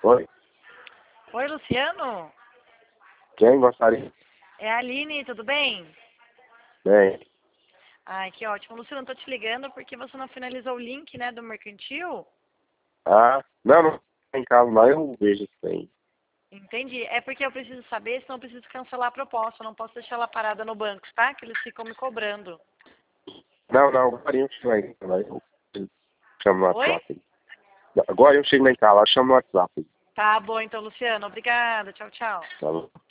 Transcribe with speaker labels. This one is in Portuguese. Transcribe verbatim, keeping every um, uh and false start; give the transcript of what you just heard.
Speaker 1: Oi?
Speaker 2: Oi, Luciano?
Speaker 1: Quem gostaria?
Speaker 2: É a Aline, tudo bem?
Speaker 1: Bem.
Speaker 2: Ai, que ótimo. Luciano, tô te ligando porque você não finalizou o link, né, do mercantil?
Speaker 1: Ah, não, não tem caso lá, eu vejo isso aí.
Speaker 2: Entendi. É porque eu preciso saber, senão eu preciso cancelar a proposta. Eu não posso deixar ela parada no banco, tá? Que eles ficam me cobrando.
Speaker 1: Não, não, agora eu chego aí, lá eu chamo no
Speaker 2: Oi?
Speaker 1: WhatsApp. Agora eu chego lá em casa, lá, eu chamo no WhatsApp.
Speaker 2: Tá bom, então, Luciano. Obrigada. Tchau, tchau.
Speaker 1: Tá bom?